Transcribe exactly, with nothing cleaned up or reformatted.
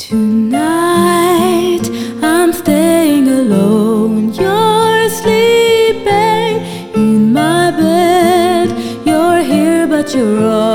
Tonight I'm staying alone. You're sleeping in my bed. You're here, but you're all